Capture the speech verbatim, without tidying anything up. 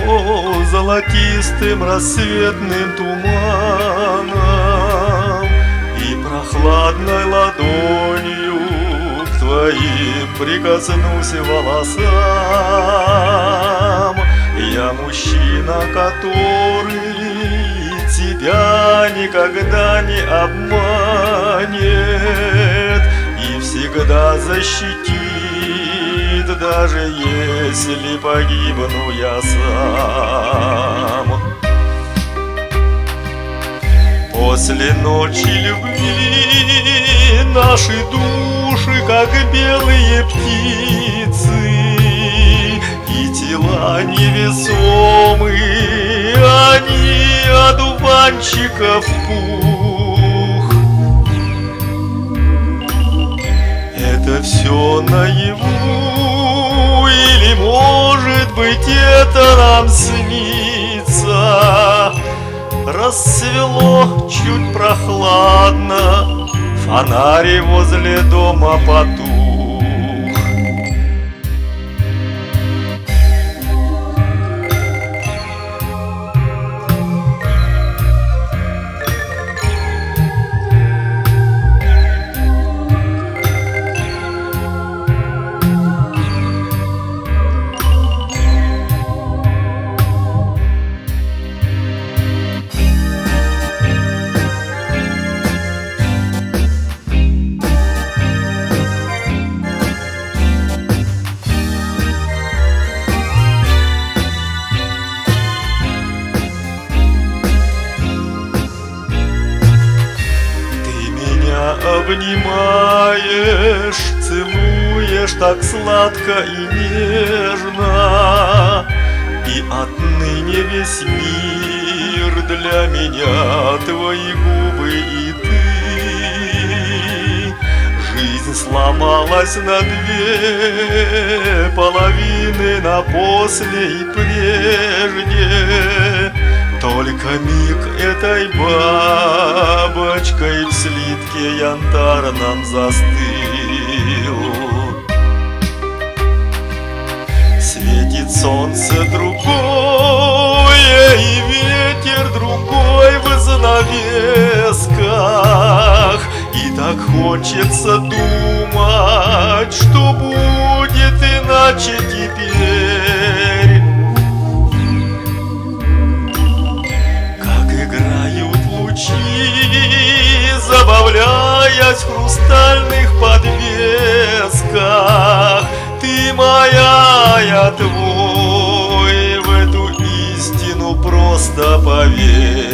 золотистым рассветным туманом, и прохладной ладонью к твоим прикоснусь волосам. Я мужчина, который тебя никогда не обманет и всегда защитит, даже если погибну я сам. После ночи любви наши души, как белые птицы, и тела невесомые, они одуванчиков пух. Это все наяву, или, может быть, это нам снится? Рассвело чуть прохладно, фонарь возле дома потух. Обнимаешь, целуешь так сладко и нежно, и отныне весь мир для меня твои губы и ты. Жизнь сломалась на две половины, на после и прежде. Только миг этой бабочкой в слитке янтарном застыл. Светит солнце другое, и ветер другой в занавесках, и так хочется думать, что будет иначе теперь. Забавляясь в хрустальных подвесках, ты моя, я твой, в эту истину просто поверь.